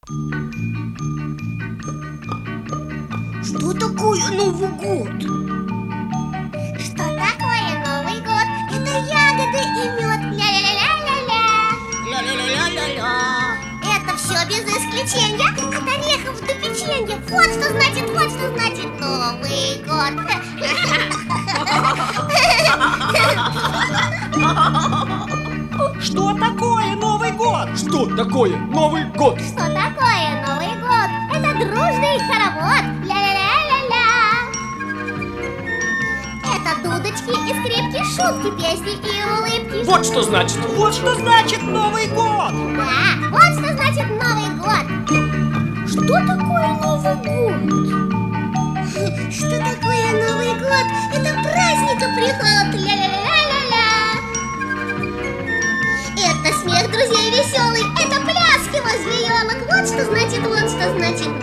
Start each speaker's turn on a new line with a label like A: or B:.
A: Что такое Новый год?
B: Что такое Новый год? Это ягоды и мед. Ля-ля-ля-ля-ля-ля.
A: Ля-ля-ля-ля-ля-ля.
B: Это все без исключения. От орехов до печенья. Вот что значит Новый год.
C: Что такое Новый год?
D: Что такое Новый год?
B: Что такое Новый год? Это дружный хоровод. Ля-ля-ля-ля-ля. Это дудочки и скрипки, шутки, песни и улыбки.
D: Вот что значит.
C: Вот что значит Новый год.
B: Да, вот что значит Новый год.
A: Что такое Новый год?
B: Что такое Новый год? Это праздника приход. Ля-ля-ля-ля-ля. Это смех друзей веселый. Это пляски возле елок. Вот что значит